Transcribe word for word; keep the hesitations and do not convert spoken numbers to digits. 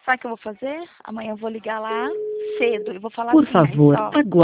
Sabe o que eu vou fazer? Amanhã eu vou ligar lá cedo e vou falar Por assim, mas favor, ó, aguarde.